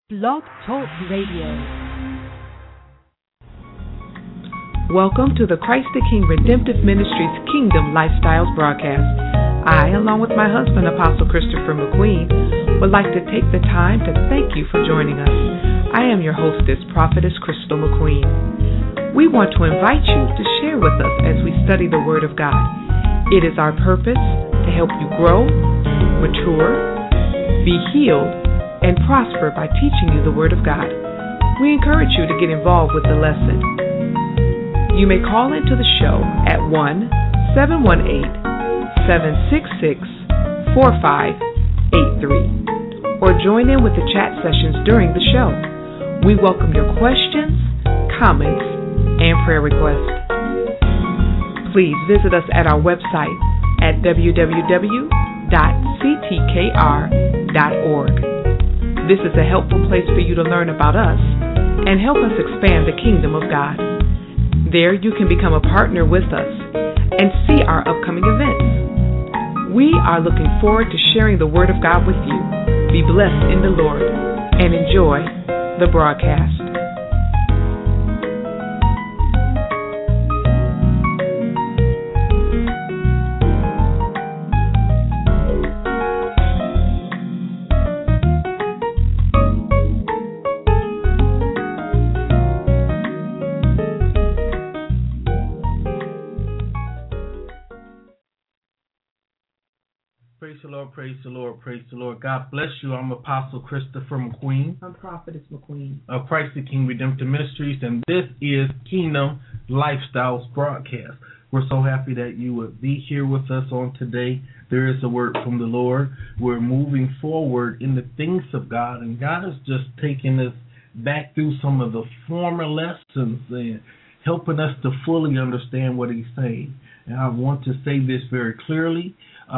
Blog Talk Radio. Welcome to the Christ the King Redemptive Ministries Kingdom Lifestyles broadcast. I, along with my husband, Apostle Christopher McQueen, would like to take the time to thank you for joining us. I am your hostess, Prophetess Crystal McQueen. We want to invite you to share with us as we study the Word of God. It is our purpose to help you grow, mature, be healed, and prosper by teaching you the Word of God. We encourage you to get involved with the lesson. You may call into the show at 1-718-766-4583 or join in with the chat sessions during the show. We welcome your questions, comments, and prayer requests. Please visit us at our website at www.ctkr.org. This is a helpful place for you to learn about us and help us expand the kingdom of God. There you can become a partner with us and see our upcoming events. We are looking forward to sharing the Word of God with you. Be blessed in the Lord and enjoy the broadcast. Praise the Lord, praise the Lord, praise the Lord. God bless you. I'm Apostle Christopher McQueen. I'm Prophetess McQueen. Of Christ the King Redemptive Ministries, and this is Kingdom Lifestyles broadcast. We're so happy that you would be here with us on today. There is a word from the Lord. We're moving forward in the things of God, and God is just taking us back through some of the former lessons and helping us to fully understand what He's saying. And I want to say this very clearly.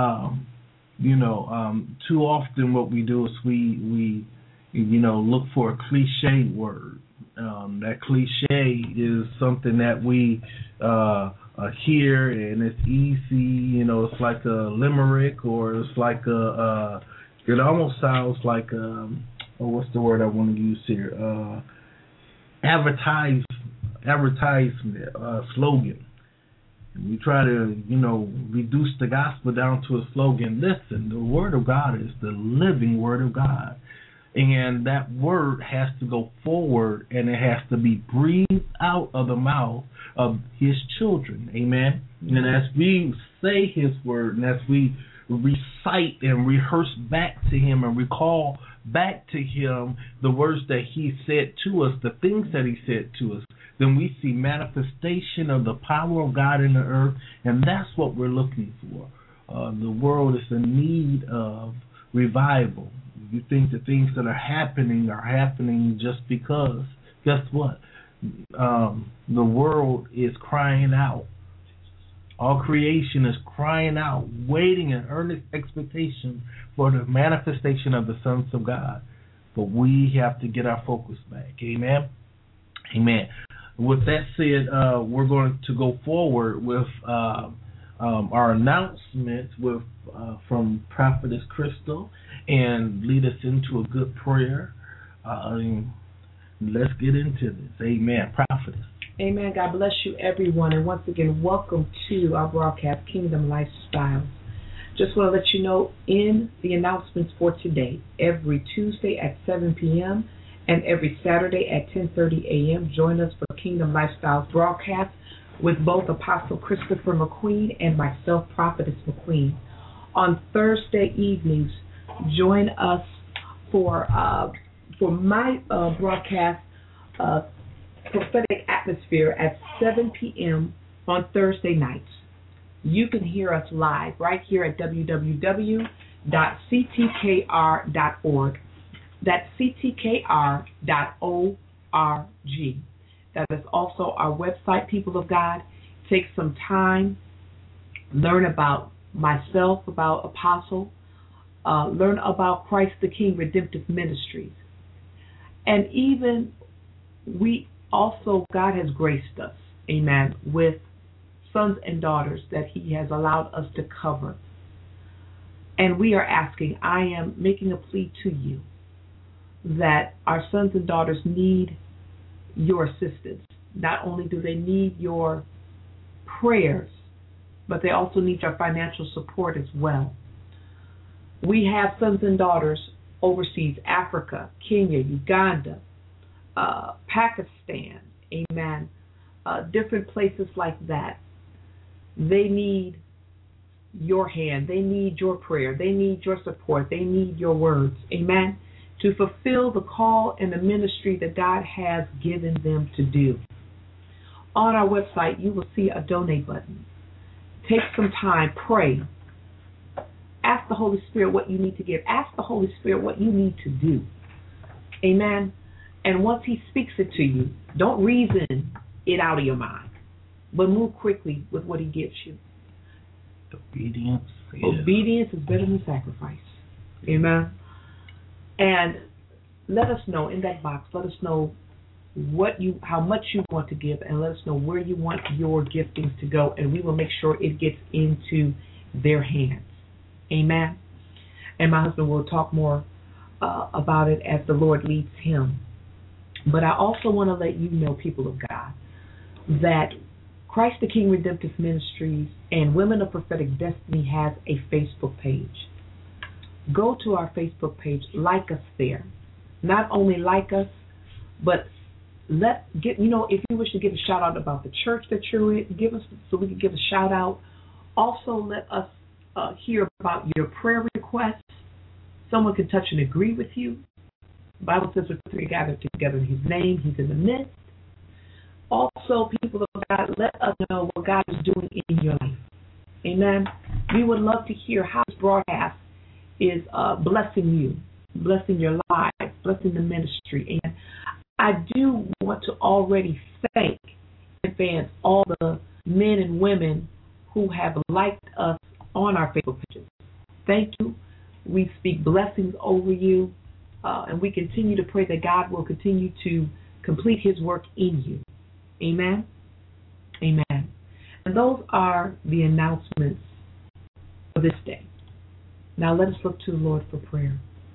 Too often what we do is we look for a cliche word. That cliche is something that we hear, and it's easy. It's like a limerick, or it's like it almost sounds like what's the word I want to use here? Advertisement slogan. We try to, reduce the gospel down to a slogan. Listen, the Word of God is the living Word of God. And that Word has to go forward, and it has to be breathed out of the mouth of His children. Amen? Mm-hmm. And as we say His Word, and as we recite and rehearse back to Him and recall back to Him the words that He said to us, the things that He said to us, then we see manifestation of the power of God in the earth, and that's what we're looking for. The world is in need of revival. You think the things that are happening just because. Guess what? The world is crying out. All creation is crying out, waiting in earnest expectation for the manifestation of the sons of God. But we have to get our focus back. Amen? Amen. With that said, we're going to go forward with our announcements from Prophetess Crystal and lead us into a good prayer. Let's get into this. Amen. Prophetess. Amen. God bless you, everyone. And once again, welcome to our broadcast, Kingdom Lifestyles. Just want to let you know, in the announcements for today, every Tuesday at 7 p.m., and every Saturday at 10:30 a.m. join us for Kingdom Lifestyles broadcast with both Apostle Christopher McQueen and myself, Prophetess McQueen. On Thursday evenings, join us for my broadcast, Prophetic Atmosphere, at 7 p.m. on Thursday nights. You can hear us live right here at www.ctkr.org. That's ctkr.org. That is also our website, people of God. Take some time, learn about myself, about Apostle, learn about Christ the King Redemptive Ministries. And even God has graced us, amen, with sons and daughters that He has allowed us to cover. And we are asking, I am making a plea to you that our sons and daughters need your assistance. Not only do they need your prayers, but they also need your financial support as well. We have sons and daughters overseas, Africa, Kenya, Uganda, Pakistan, amen, different places like that. They need your hand. They need your prayer. They need your support. They need your words, amen, to fulfill the call and the ministry that God has given them to do. On our website, you will see a donate button. Take some time, pray. Ask the Holy Spirit what you need to give. Ask the Holy Spirit what you need to do. Amen. And once He speaks it to you, don't reason it out of your mind, but move quickly with what He gives you. Obedience. Yeah. Obedience is better than sacrifice. Amen. And let us know in that box, let us know how much you want to give, and let us know where you want your giftings to go, and we will make sure it gets into their hands. Amen. And my husband will talk more about it as the Lord leads him. But I also want to let you know, people of God, that Christ the King Redemptive Ministries and Women of Prophetic Destiny has a Facebook page. Go to our Facebook page, like us there. Not only like us, but if you wish to give a shout out about the church that you're in, give us so we can give a shout out. Also, let us hear about your prayer requests. Someone can touch and agree with you. The Bible says, "When three gathered together in His name, He's in the midst." Also, people of God, let us know what God is doing in your life. Amen. We would love to hear how this broadcast is blessing you, blessing your life, blessing the ministry. And I do want to already thank in advance all the men and women who have liked us on our Facebook pages. Thank you. We speak blessings over you, and we continue to pray that God will continue to complete His work in you. Amen. Amen. And those are the announcements for this day. Now let us look to the Lord for prayer.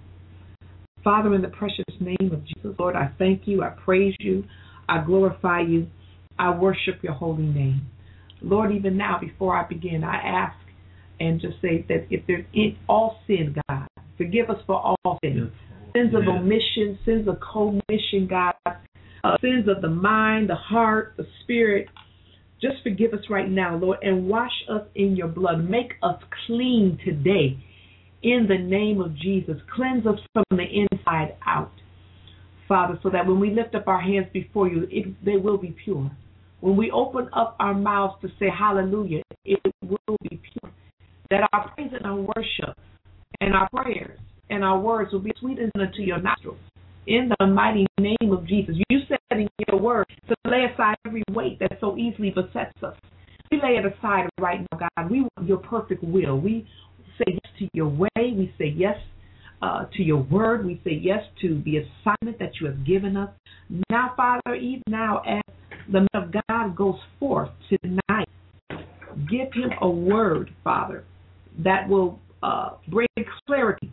Father, in the precious name of Jesus, Lord, I thank you, I praise you, I glorify you, I worship your holy name. Lord, even now, before I begin, I ask and just say that if there's all sin, God, forgive us for all sins. Sins of omission, sins of commission, God, sins of the mind, the heart, the spirit. Just forgive us right now, Lord, and wash us in your blood. Make us clean today in the name of Jesus. Cleanse us from the inside out, Father, so that when we lift up our hands before you, they will be pure. When we open up our mouths to say hallelujah, it will be pure. That our praise and our worship and our prayers and our words will be sweet unto your nostrils. In the mighty name of Jesus. You said in your word to lay aside every weight that so easily besets us. We lay it aside right now, God. We want your perfect will. We say yes to your way. We say yes to your word. We say yes to the assignment that you have given us. Now, Father, even now as the man of God goes forth tonight, give him a word, Father, that will bring clarity.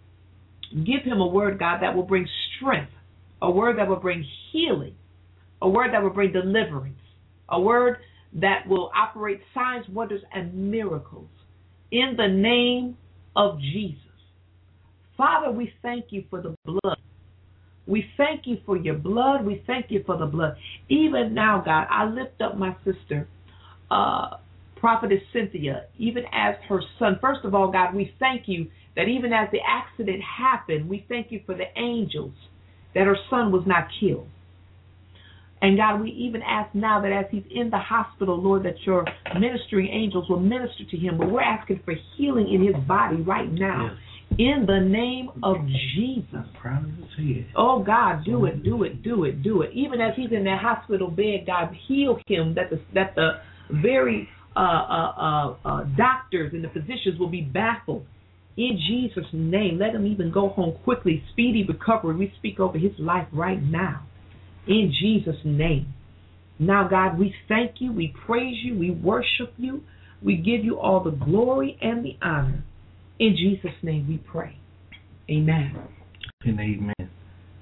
Give him a word, God, that will bring strength, a word that will bring healing, a word that will bring deliverance, a word that will operate signs, wonders, and miracles in the name of Jesus. Father, we thank you for the blood. We thank you for your blood. We thank you for the blood. Even now, God, I lift up my sister, Prophetess Cynthia, even as her son. First of all, God, we thank you that even as the accident happened, we thank you for the angels, that her son was not killed. And God, we even ask now that as he's in the hospital, Lord, that your ministering angels will minister to him. But we're asking for healing in his body right now. Yes. In the name of Jesus. Oh, God, do it, do it, do it, do it. Even as he's in that hospital bed, God, heal him, that the very doctors and the physicians will be baffled. In Jesus' name, let him even go home quickly, speedy recovery. We speak over his life right now. In Jesus' name. Now, God, we thank you, we praise you, we worship you. We give you all the glory and the honor. In Jesus' name we pray. Amen. And amen.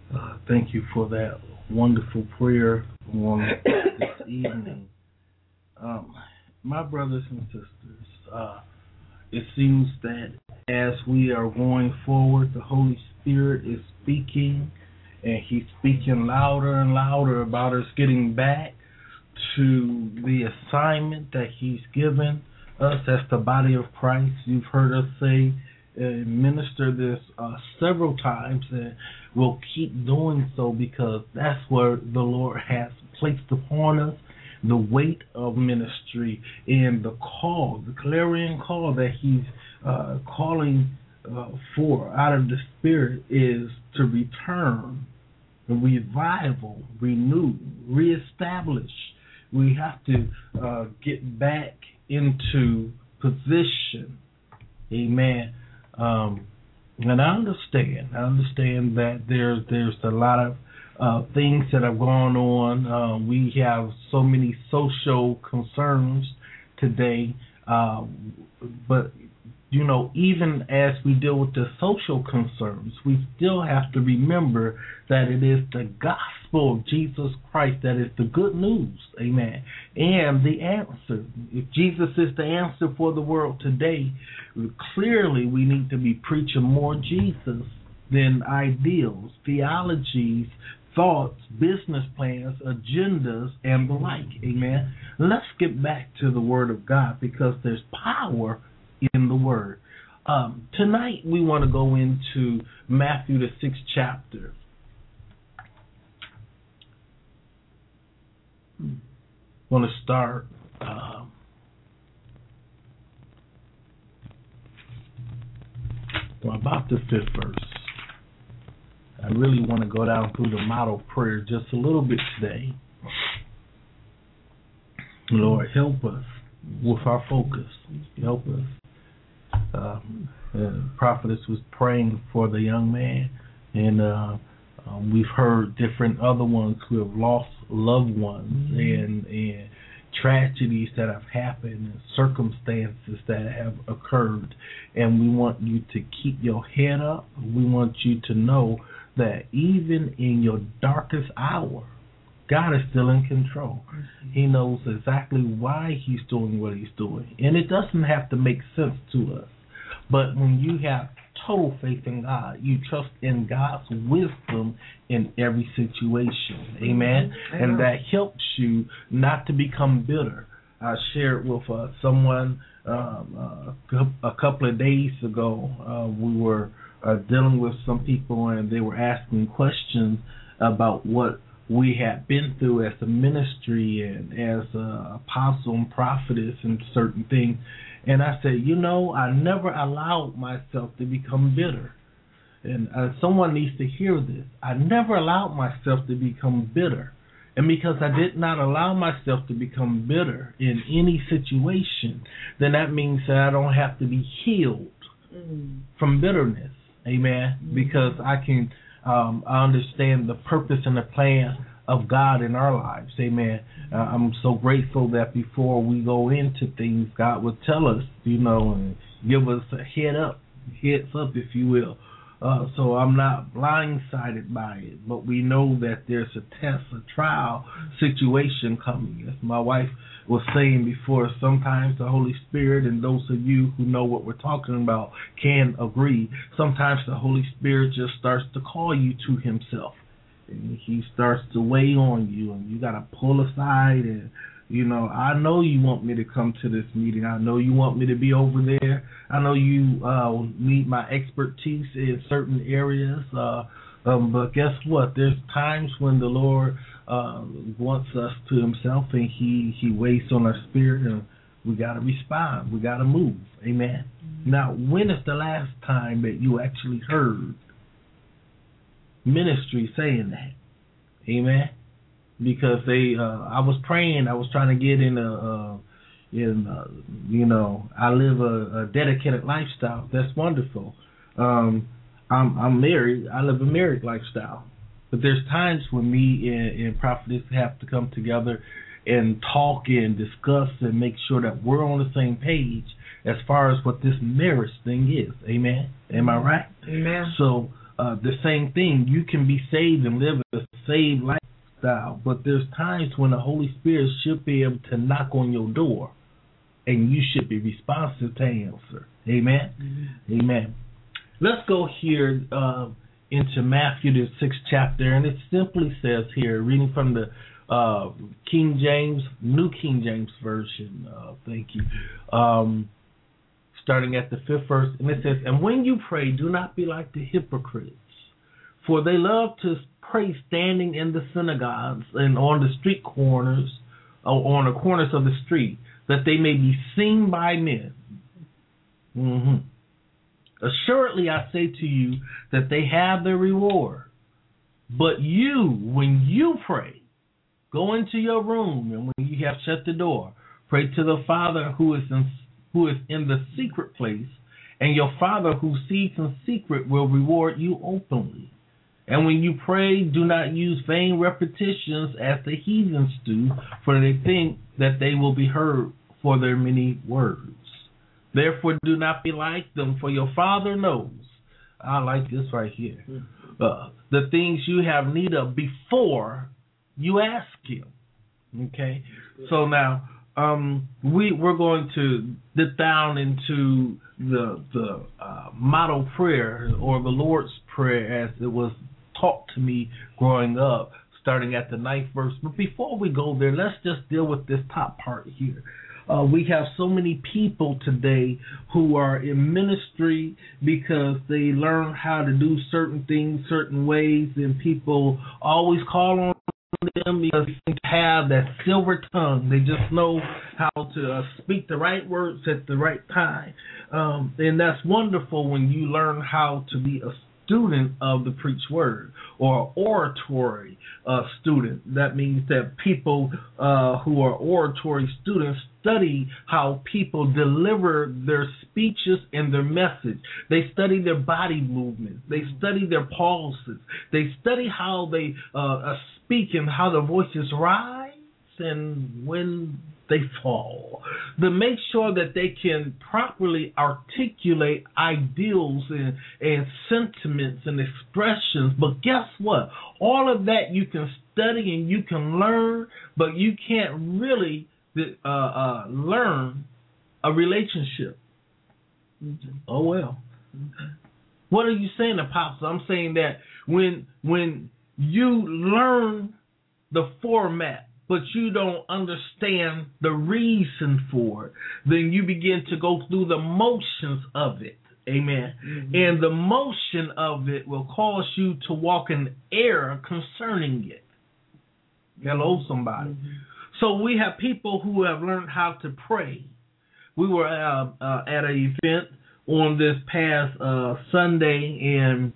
Thank you for that wonderful prayer on this evening. My brothers and sisters, it seems that as we are going forward, the Holy Spirit is speaking, and He's speaking louder and louder about us getting back to the assignment that He's given us as the body of Christ. You've heard us say and minister this several times, and we'll keep doing so because that's where the Lord has placed upon us the weight of ministry and the call, the clarion call that He's calling for out of the Spirit is to return, revival, renew, reestablish. We have to get back into position. Amen. And I understand that there's a lot of things that have gone on. We have so many social concerns today, but you know, even as we deal with the social concerns, we still have to remember that it is the gospel of Jesus Christ that is the good news, amen, and the answer. If Jesus is the answer for the world today, clearly we need to be preaching more Jesus than ideals, theologies, thoughts, business plans, agendas, and the like, amen. Let's get back to the Word of God because there's power in the Word. Tonight we want to go into Matthew the 6th chapter. I want to start about the 5th verse. I really want to go down through the model prayer just a little bit today. Lord, help us with our focus. Help us. The prophetess was praying for the young man, and we've heard different other ones who have lost loved ones, and tragedies that have happened and circumstances that have occurred. And we want you to keep your head up. We want you to know that even in your darkest hour, God is still in control. He knows exactly why He's doing what He's doing. And it doesn't have to make sense to us. But when you have total faith in God, you trust in God's wisdom in every situation. Amen? And that helps you not to become bitter. I shared with someone a couple of days ago. We were dealing with some people, and they were asking questions about what we had been through as a ministry and as an apostle and prophetess and certain things. And I said, you know, I never allowed myself to become bitter. And someone needs to hear this. I never allowed myself to become bitter. And because I did not allow myself to become bitter in any situation, then that means that I don't have to be healed from bitterness. Amen. Because I can I understand the purpose and the plan of God in our lives. Amen. I'm so grateful that before we go into things, God would tell us, you know, and give us a heads up, if you will. So I'm not blindsided by it, but we know that there's a test, a trial situation coming. As my wife was saying before, sometimes the Holy Spirit, and those of you who know what we're talking about can agree, sometimes the Holy Spirit just starts to call you to Himself. And He starts to weigh on you, and you got to pull aside and, you know, I know you want me to come to this meeting. I know you want me to be over there. I know you need my expertise in certain areas. But guess what? There's times when the Lord wants us to Himself, and He weighs on our spirit, and we got to respond. We got to move. Amen. Now, when is the last time that you actually heard ministry saying that? Amen. Because I was praying, I was trying to get in you know, I live a dedicated lifestyle. That's wonderful. I'm married. I live a married lifestyle. But there's times when me and prophetess have to come together and talk and discuss and make sure that we're on the same page as far as what this marriage thing is. Amen. Am I right? Amen. So the same thing. You can be saved and live a saved lifestyle, but there's times when the Holy Spirit should be able to knock on your door, and you should be responsive to answer. Amen? Mm-hmm. Amen. Let's go here into Matthew, the 6th chapter, and it simply says here, reading from the King James, New King James Version, thank you, starting at the 5th verse, and it says, "And when you pray, do not be like the hypocrites, for they love to pray standing in the synagogues and on the street corners, or on the corners of the street, that they may be seen by men. Mm-hmm. Assuredly, I say to you that they have their reward. But you, when you pray, go into your room, and when you have shut the door, pray to the Father who is in the secret place, and your Father who sees in secret will reward you openly. And when you pray, do not use vain repetitions as the heathens do, for they think that they will be heard for their many words. Therefore, do not be like them, for your Father knows." I like this right here. "The things you have need of before you ask Him." Okay, so now we're going to dip down into the model prayer, or the Lord's Prayer, as it was taught to me growing up, starting at the 9th verse. But before we go there, let's just deal with this top part here. We have so many people today who are in ministry because they learn how to do certain things certain ways, and people always call on them because they have that silver tongue. They just know how to speak the right words at the right time. And that's wonderful when you learn how to be a student of the preached word, or oratory student. That means that people who are oratory students study how people deliver their speeches and their message. They study their body movements. They study their pauses. They study how they speak and how their voices rise and when they fall, to make sure that they can properly articulate ideals and sentiments and expressions. But guess what? All of that you can study and you can learn, but you can't really learn a relationship. Mm-hmm. Oh, well. Mm-hmm. What are you saying, Apostle? I'm saying that when you learn the format, but you don't understand the reason for it, then you begin to go through the motions of it. Amen. Mm-hmm. And the motion of it will cause you to walk in error concerning it. Hello, somebody. Mm-hmm. So we have people who have learned how to pray. We were at an event on this past Sunday, and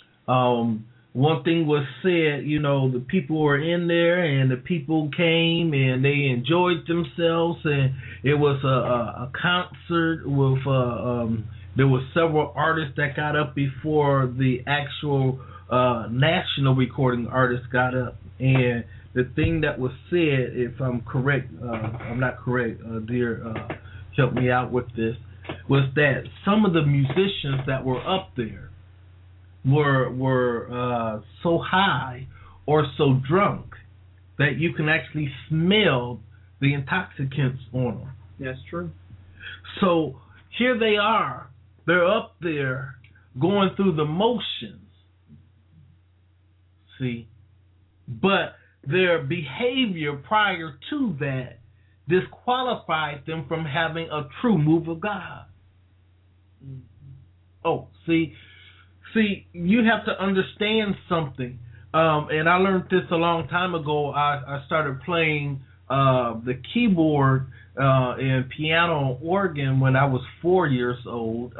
one thing was said, the people were in there, and the people came, and they enjoyed themselves, and it was a concert with, there were several artists that got up before the actual national recording artists got up, and the thing that was said, if I'm correct, I'm not correct, dear, help me out with this, was that some of the musicians that were up there were so high or so drunk that you can actually smell the intoxicants on them. That's true. So here they are. They're up there going through the motions. See? But their behavior prior to that disqualified them from having a true move of God. Oh, see, you have to understand something. And I learned this a long time ago. I started playing the keyboard and piano and organ when I was 4 years old.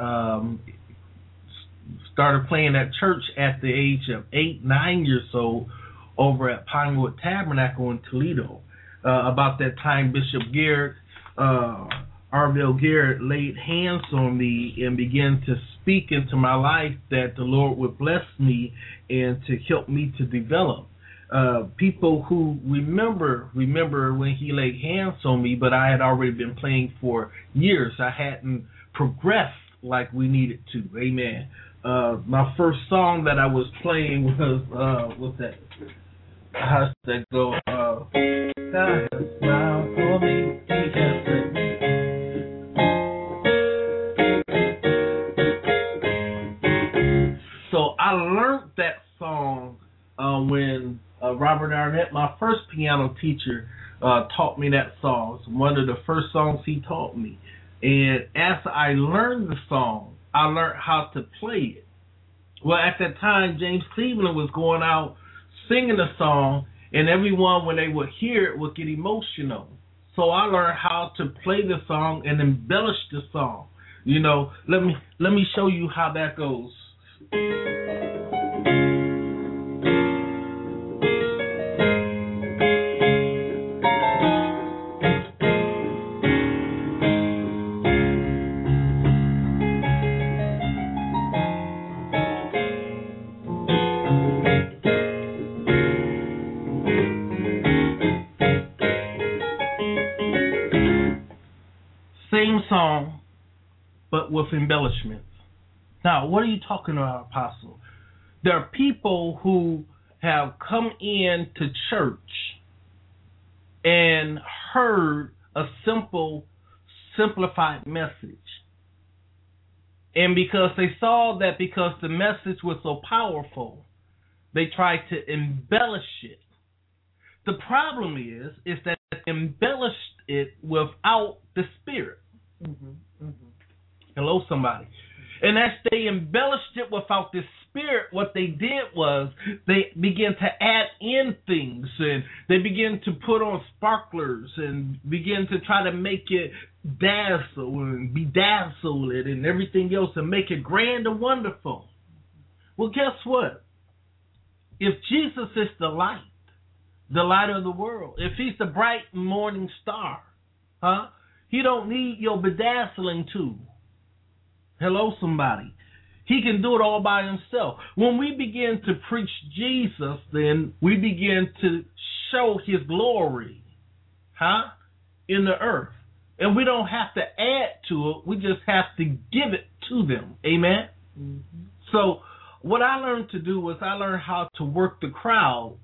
Started playing at church at the age of 8, 9 years old over at Pinewood Tabernacle in Toledo. About that time, Bishop Garrett, Arvell Garrett, laid hands on me and began to speak into my life that the Lord would bless me and to help me to develop. People who remember when he laid hands on me, but I had already been playing for years. I hadn't progressed like we needed to. Amen. my first song that I was playing was what's that? How's that go? God has smiled for me. He has set me. So I learned that song when Robert Arnett, my first piano teacher, taught me that song. It's one of the first songs he taught me. And as I learned the song, I learned how to play it. Well, at that time, James Cleveland was going out singing the song, and everyone, when they would hear it, would get emotional. So I learned how to play the song and embellish the song. You know, let me show you how that goes. Same song, but with embellishments. Now, what are you talking about, Apostle? There are people who have come into church and heard a simplified message. And because they saw that because the message was so powerful, they tried to embellish it. The problem is that they embellished it without the Spirit. Mm-hmm. Mm-hmm. Hello, somebody. And as they embellished it without the Spirit, what they did was they began to add in things, and they began to put on sparklers and begin to try to make it dazzle and bedazzle it and everything else and make it grand and wonderful. Well, guess what? If Jesus is the light of the world, if he's the bright morning star, he don't need your bedazzling tool. Hello, somebody. He can do it all by himself. When we begin to preach Jesus, then we begin to show his glory, in the earth. And we don't have to add to it. We just have to give it to them. Amen? Mm-hmm. So what I learned to do was I learned how to work the crowd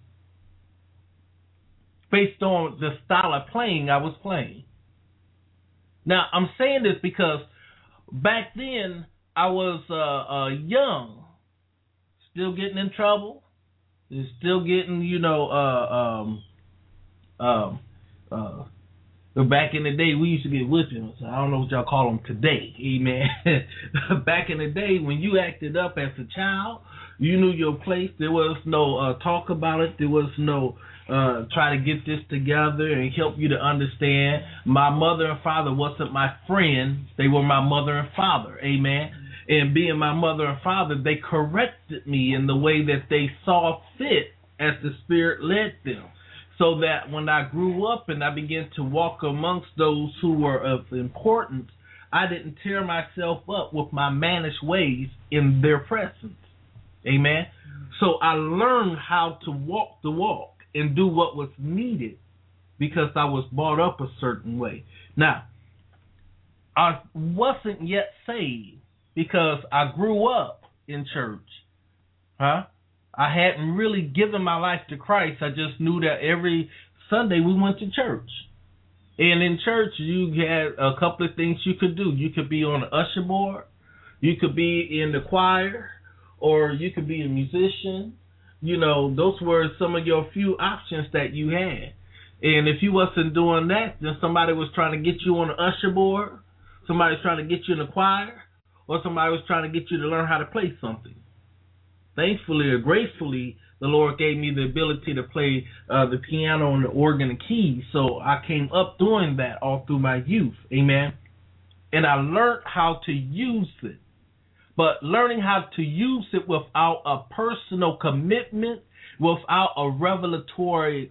based on the style of playing I was playing. Now, I'm saying this because back then I was young, still getting in trouble, still getting, back in the day we used to get whippings. I don't know what y'all call them today, amen. Back in the day when you acted up as a child, you knew your place. There was no talk about it. There was no try to get this together and help you to understand. My mother and father wasn't my friend. They were my mother and father. Amen. And being my mother and father, they corrected me in the way that they saw fit as the Spirit led them. So that when I grew up and I began to walk amongst those who were of importance, I didn't tear myself up with my mannish ways in their presence. Amen. So I learned how to walk the walk and do what was needed because I was brought up a certain way. Now, I wasn't yet saved because I grew up in church. I hadn't really given my life to Christ. I just knew that every Sunday we went to church. And in church, you had a couple of things you could do. You could be on the usher board. You could be in the choir. Or you could be a musician. Those were some of your few options that you had. And if you wasn't doing that, then somebody was trying to get you on the usher board, somebody was trying to get you in the choir, or somebody was trying to get you to learn how to play something. Thankfully or gratefully, the Lord gave me the ability to play the piano and the organ and keys, so I came up doing that all through my youth. Amen. And I learned how to use it. But learning how to use it without a personal commitment, without a revelatory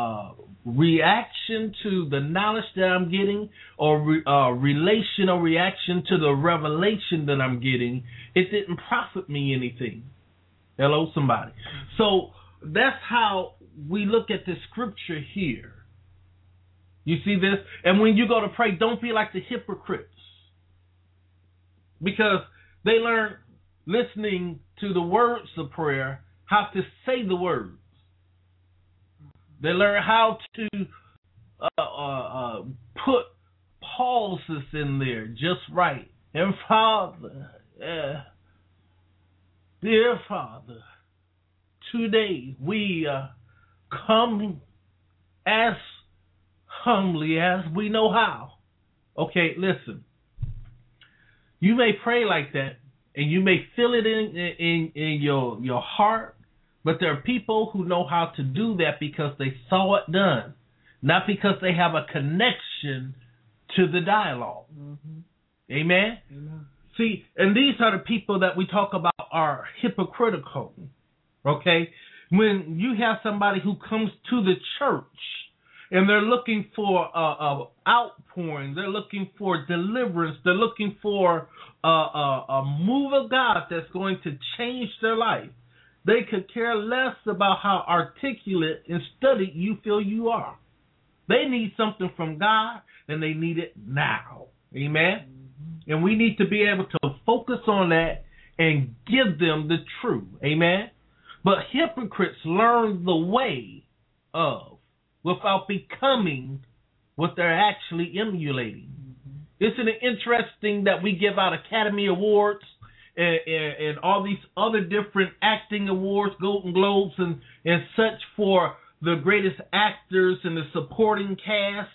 reaction to the knowledge that I'm getting, or relational reaction to the revelation that I'm getting, it didn't profit me anything. Hello, somebody. So that's how we look at the scripture here. You see this? And when you go to pray, don't be like the hypocrites. Because they learn listening to the words of prayer how to say the words. They learn how to put pauses in there just right. And Father, dear Father, today we come as humbly as we know how. Okay, listen. You may pray like that, and you may feel it in your heart, but there are people who know how to do that because they saw it done, not because they have a connection to the dialogue. Mm-hmm. Amen? Amen? See, and these are the people that we talk about are hypocritical. Okay? When you have somebody who comes to the church and they're looking for outpouring, they're looking for deliverance, they're looking for a move of God that's going to change their life, they could care less about how articulate and studied you feel you are. They need something from God, and they need it now. Amen? Mm-hmm. And we need to be able to focus on that and give them the truth. Amen? But hypocrites learn the way of without becoming what they're actually emulating. Mm-hmm. Isn't it interesting that we give out Academy Awards and all these other different acting awards, Golden Globes and such for the greatest actors and the supporting cast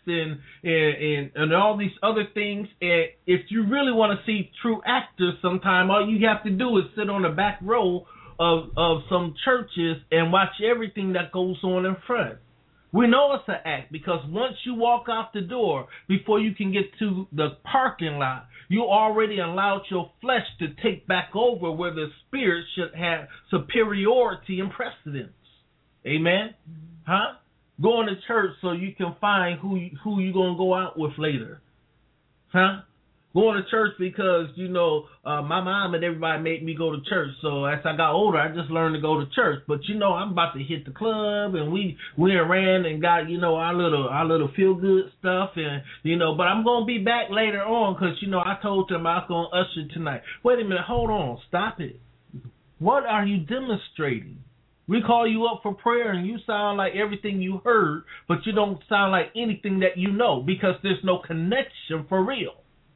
and all these other things. And if you really want to see true actors sometime, all you have to do is sit on the back row of some churches and watch everything that goes on in front. We know it's an act because once you walk out the door, before you can get to the parking lot, you already allowed your flesh to take back over where the spirit should have superiority and precedence. Amen? Huh? Going to church so you can find who you're going to go out with later. Huh? Going to church because, my mom and everybody made me go to church. So as I got older, I just learned to go to church. But, I'm about to hit the club, and we ran and got, our little feel-good stuff. And, but I'm going to be back later on because, I told them I was going to usher tonight. Wait a minute. Hold on. Stop it. What are you demonstrating? We call you up for prayer, and you sound like everything you heard, but you don't sound like anything that you know because there's no connection for real.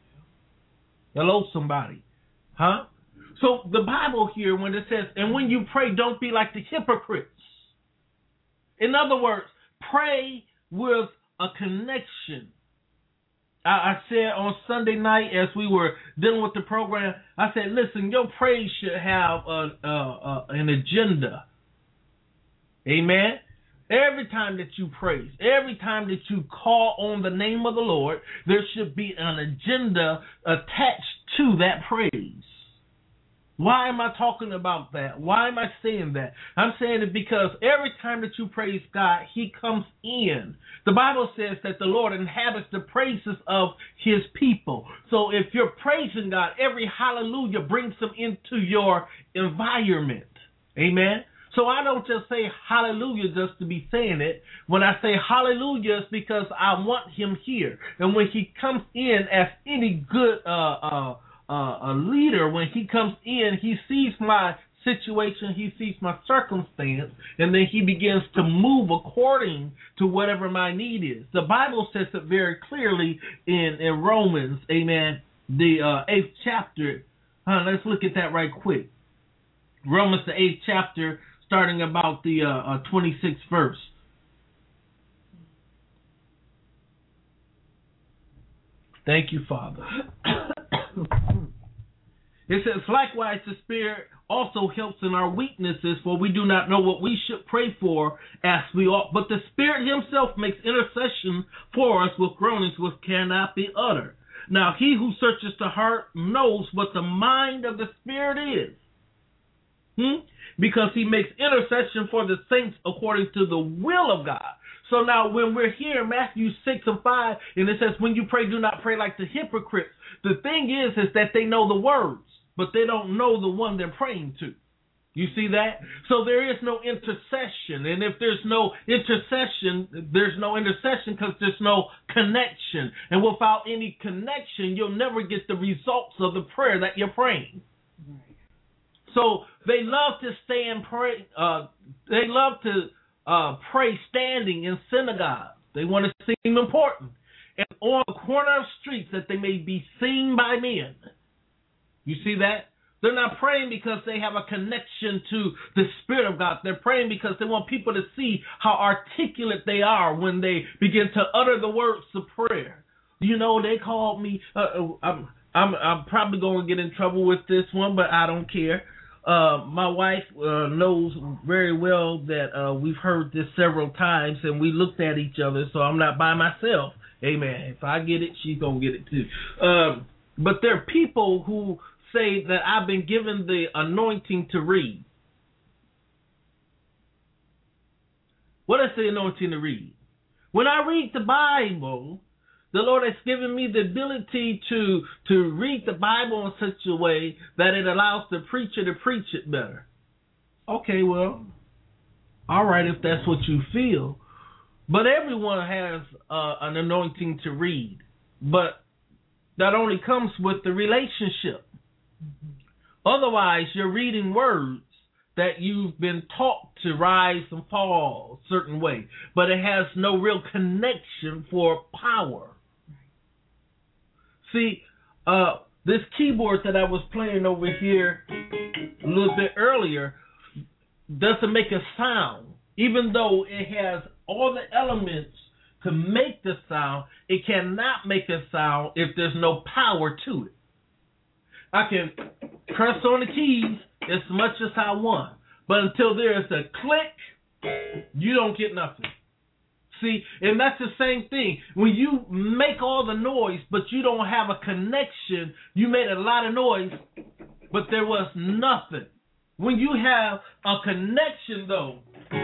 Hello, somebody. Huh? So the Bible here, when it says, and when you pray, don't be like the hypocrites. In other words, pray with a connection. I said on Sunday night as we were dealing with the program, I said, listen, your praise should have an agenda. Amen? Every time that you praise, every time that you call on the name of the Lord, there should be an agenda attached to that praise. Why am I talking about that? Why am I saying that? I'm saying it because every time that you praise God, He comes in. The Bible says that the Lord inhabits the praises of His people. So if you're praising God, every hallelujah brings Him into your environment. Amen? So I don't just say hallelujah just to be saying it. When I say hallelujah, it's because I want Him here. And when He comes in as any good a leader, when He comes in, He sees my situation, He sees my circumstance, and then He begins to move according to whatever my need is. The Bible says it very clearly in Romans, amen, the 8th chapter. Let's look at that right quick. Romans, the 8th chapter, starting about the 26th verse. Thank you, Father. It says, likewise, the Spirit also helps in our weaknesses, for we do not know what we should pray for as we ought. But the Spirit Himself makes intercession for us with groanings which cannot be uttered. Now, He who searches the heart knows what the mind of the Spirit is. Because He makes intercession for the saints according to the will of God. So now when we're here in Matthew 6 and 5, and it says, when you pray, do not pray like the hypocrites. The thing is that they know the words, but they don't know the one they're praying to. You see that? So there is no intercession. And if there's no intercession, there's no intercession because there's no connection. And without any connection, you'll never get the results of the prayer that you're praying. So they love to stay and pray. They love to pray standing in synagogues. They want to seem important. And on the corner of streets that they may be seen by men. You see that? They're not praying because they have a connection to the Spirit of God. They're praying because they want people to see how articulate they are when they begin to utter the words of prayer. You know, they called me. I'm probably going to get in trouble with this one, but I don't care. My wife knows very well that we've heard this several times, and we looked at each other, so I'm not by myself. Amen. If I get it, she's going to get it too. But there are people who say that I've been given the anointing to read. What is the anointing to read? When I read the Bible, the Lord has given me the ability to read the Bible in such a way that it allows the preacher to preach it better. Okay, well, all right, if that's what you feel. But everyone has an anointing to read. But that only comes with the relationship. Otherwise, you're reading words that you've been taught to rise and fall a certain way, but it has no real connection for power. See, this keyboard that I was playing over here a little bit earlier doesn't make a sound, even though it has all the elements to make the sound. It cannot make a sound if there's no power to it. I can press on the keys as much as I want, but until there is a click, you don't get nothing. See, and that's the same thing. When you make all the noise, but you don't have a connection, you made a lot of noise, but there was nothing. When you have a connection, though,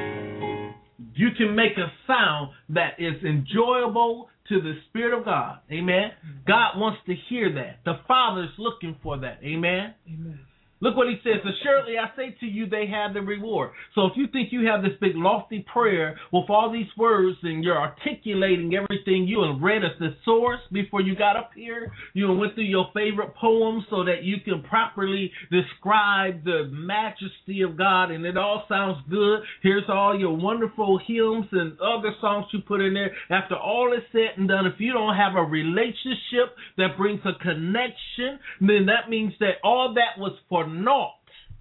you can make a sound that is enjoyable to the Spirit of God. Amen. God wants to hear that. The Father's looking for that. Amen. Amen. Look what he says. Assuredly, I say to you, they have the reward. So if you think you have this big lofty prayer with all these words and you're articulating everything, you have read a thesaurus before you got up here. You went through your favorite poems so that you can properly describe the majesty of God, and it all sounds good. Here's all your wonderful hymns and other songs you put in there. After all is said and done, if you don't have a relationship that brings a connection, then that means that all that was for naught.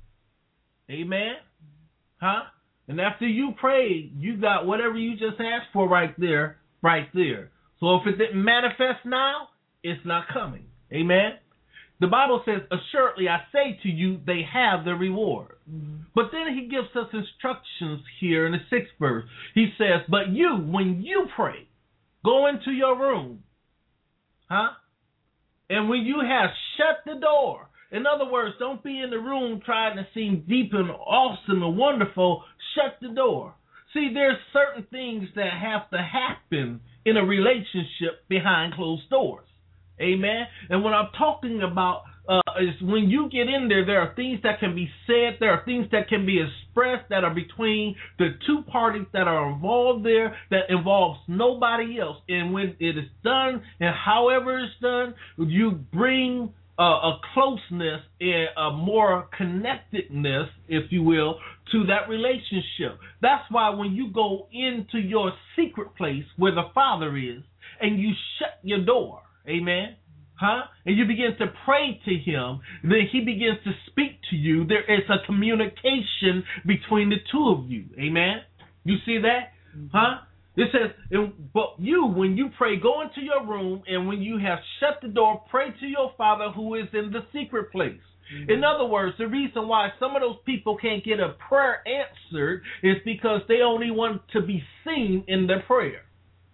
Amen? Huh? And after you prayed, you got whatever you just asked for right there. So if it didn't manifest now, it's not coming. Amen? The Bible says, assuredly, I say to you, they have the reward. Mm-hmm. But then he gives us instructions here in the 6th verse. He says, but you, when you pray, go into your room. Huh? And when you have shut the door, in other words, don't be in the room trying to seem deep and awesome and wonderful. Shut the door. See, there's certain things that have to happen in a relationship behind closed doors. Amen? And what I'm talking about is when you get in there, there are things that can be said. There are things that can be expressed that are between the two parties that are involved there that involves nobody else. And when it is done and however it's done, you bring a closeness and a more connectedness, if you will, to that relationship. That's why when you go into your secret place where the Father is and you shut your door, amen, and you begin to pray to him, then he begins to speak to you. There is a communication between the two of you, amen. You see that? It says, but you, when you pray, go into your room, and when you have shut the door, pray to your Father who is in the secret place. Mm-hmm. In other words, the reason why some of those people can't get a prayer answered is because they only want to be seen in their prayer.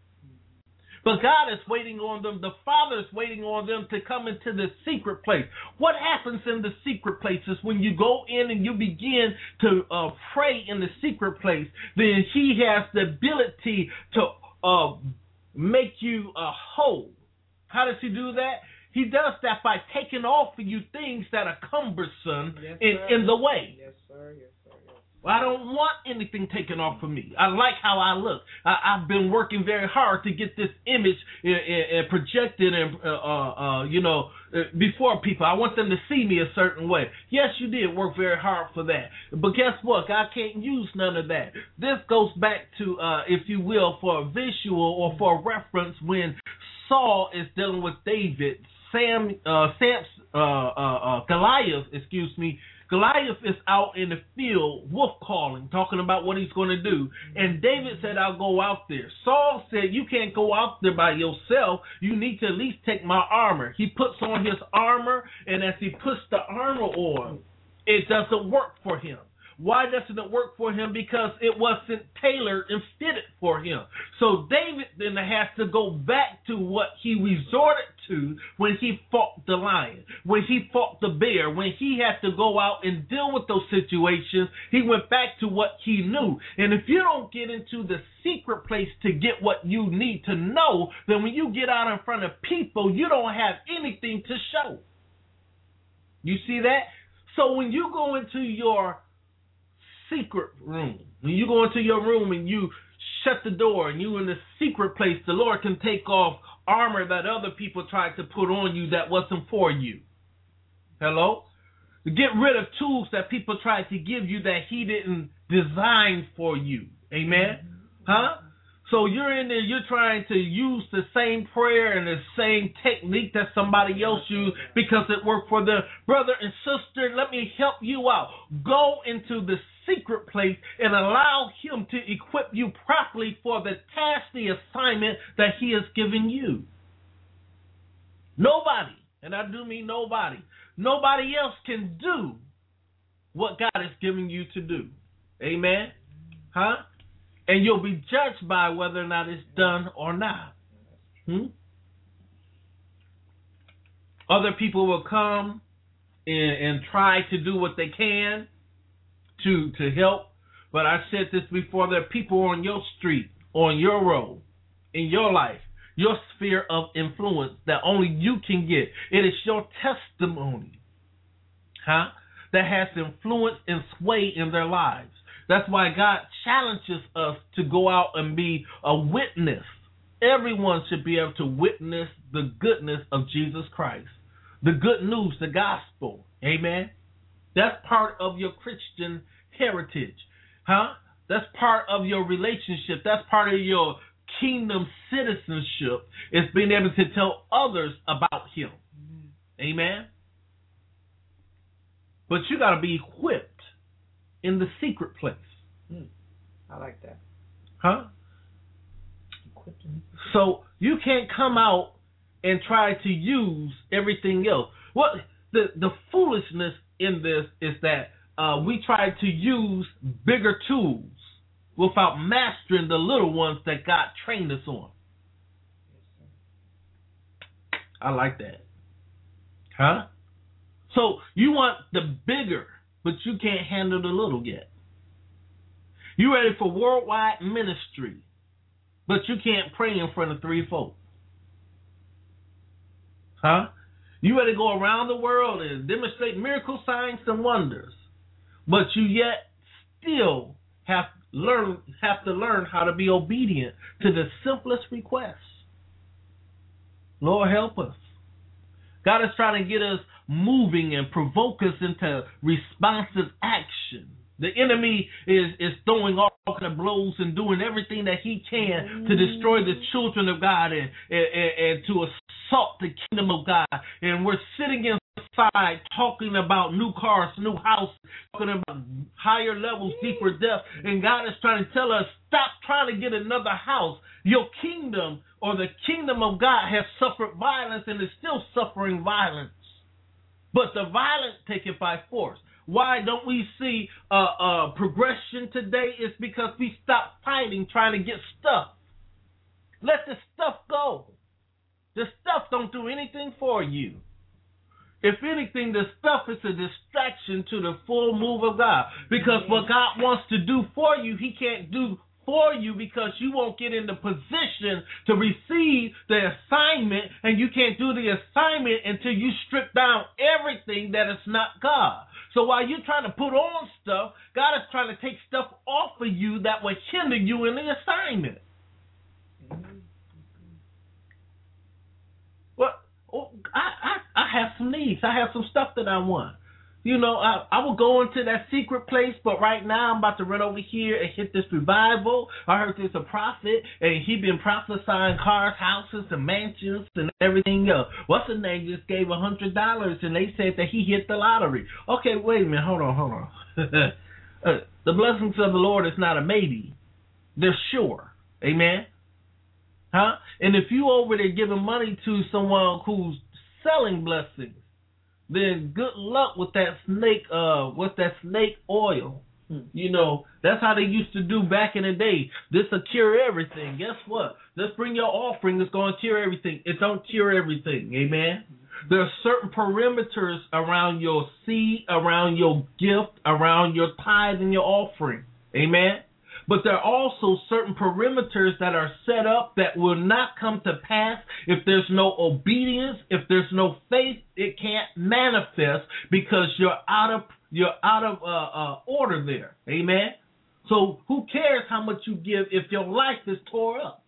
But God is waiting on them. The Father is waiting on them to come into the secret place. What happens in the secret place is when you go in and you begin to pray in the secret place, then he has the ability to make you whole. How does he do that? He does that by taking off of you things that are cumbersome in the way. Yes, sir. Yes, sir. Yes. I don't want anything taken off of me. I like how I look. I've been working very hard to get this image projected and before people. I want them to see me a certain way. Yes, you did work very hard for that. But guess what? God can't use none of that. This goes back to, if you will, for a visual or for a reference when Saul is dealing with David. Goliath is out in the field, wolf calling, talking about what he's going to do. And David said, I'll go out there. Saul said, you can't go out there by yourself. You need to at least take my armor. He puts on his armor, and as he puts the armor on, it doesn't work for him. Why doesn't it work for him? Because it wasn't tailored and fitted for him. So David then has to go back to what he resorted to when he fought the lion, when he fought the bear, when he had to go out and deal with those situations. He went back to what he knew. And if you don't get into the secret place to get what you need to know, then when you get out in front of people, you don't have anything to show. You see that? So when you go into your secret room, when you go into your room and you shut the door and you in the secret place, the Lord can take off armor that other people tried to put on you that wasn't for you. Hello? To get rid of tools that people tried to give you that he didn't design for you. Amen? Huh? So you're in there, you're trying to use the same prayer and the same technique that somebody else used because it worked for them. Brother and sister, let me help you out. Go into the secret place and allow him to equip you properly for the task, the assignment that he has given you. Nobody, and I do mean nobody else can do what God has given you to do. Amen? Huh? And you'll be judged by whether or not it's done or not. Other people will come and try to do what they can to help. But I said this before, there are people on your street, on your road, in your life, your sphere of influence that only you can get. It is your testimony, that has influence and sway in their lives. That's why God challenges us to go out and be a witness. Everyone should be able to witness the goodness of Jesus Christ. The good news, the gospel. Amen? That's part of your Christian heritage. That's part of your relationship. That's part of your kingdom citizenship. It's being able to tell others about him. Amen? But you got to be equipped in the secret place. I like that. So you can't come out and try to use everything else. What the foolishness in this is that we try to use bigger tools without mastering the little ones that God trained us on. I like that. So you want the bigger, but you can't handle the little yet. You ready for worldwide ministry, but you can't pray in front of 3 folk. You ready to go around the world and demonstrate miracle signs and wonders, but you yet still have to learn how to be obedient to the simplest requests. Lord, help us. God is trying to get us moving and provoke us into responsive action. The enemy is throwing all kind of blows and doing everything that he can to destroy the children of God and to assault the kingdom of God. And we're sitting inside talking about new cars, new houses, talking about higher levels, deeper depths. And God is trying to tell us, stop trying to get another house. Your kingdom or the kingdom of God has suffered violence and is still suffering violence. But the violent take it by force. Why don't we see progression today? It's because we stopped fighting, trying to get stuff. Let the stuff go. The stuff don't do anything for you. If anything, the stuff is a distraction to the full move of God. Because what God wants to do for you, he can't do for you because you won't get in the position to receive the assignment, and you can't do the assignment until you strip down everything that is not God. So while you're trying to put on stuff, God is trying to take stuff off of you that will hinder you in the assignment. Well, I have some needs. I have some stuff that I want. You know, I will go into that secret place, but right now I'm about to run over here and hit this revival. I heard there's a prophet, and he been prophesying cars, houses, and mansions, and everything else. What's the name just gave $100, and they said that he hit the lottery. Okay, wait a minute. Hold on. The blessings of the Lord is not a maybe. They're sure. Amen? Huh? And if you over there giving money to someone who's selling blessings, then good luck with that snake oil. You know, that's how they used to do back in the day. This will cure everything. Guess what? Just bring your offering. It's going to cure everything. It don't cure everything. Amen? There are certain perimeters around your seed, around your gift, around your tithe and your offering. Amen? But there are also certain perimeters that are set up that will not come to pass if there's no obedience, if there's no faith. It can't manifest because you're out of order there. Amen. So who cares how much you give if your life is tore up?